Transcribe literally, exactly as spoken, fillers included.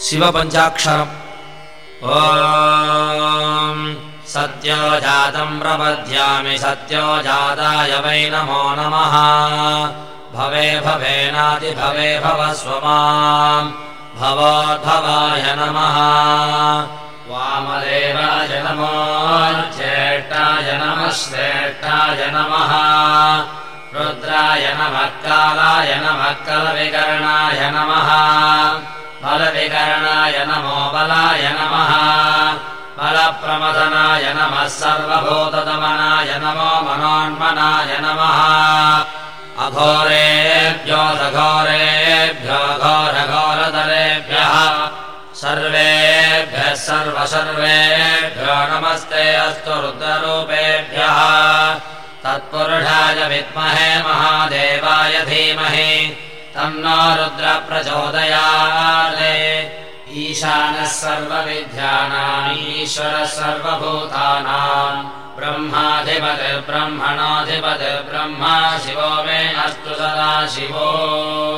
शिवपञ्चाक्षरम् ॐ सत्यो जातं प्रपद्यामि सत्यो जाताय वै नमो नमः भवे भवेनातिभवे भवस्व माम् भवोद्भवाय नमः वामदेवाय नमो ज्येष्ठाय नमः श्रेष्ठाय नमः रुद्राय नमः कालाय नमः कलविकर्णाय नमः बलविकर्णाय नमो बलाय नमः बलप्रमथनाय नमः सर्वभूतदमनाय नमो मनोन्मनाय नमः अघोरेभ्यो सघोरेभ्यो घोरघोरतरेभ्यः सर्वेभ्यः सर्वसर्वेभ्यो नमस्ते अस्तु रुद्ररूपेभ्यः तत्पुरुषाय विद्महे महादेवाय धीमहि तन्नो रुद्र प्रचोदयात् ईशानः सर्वविद्यानाम् ईश्वरः सर्वभूतानाम् ब्रह्माधिपतिर्ब्रह्मणोऽधिपतिर्ब्रह्मा शिवो मे अस्तु सदा शिवो।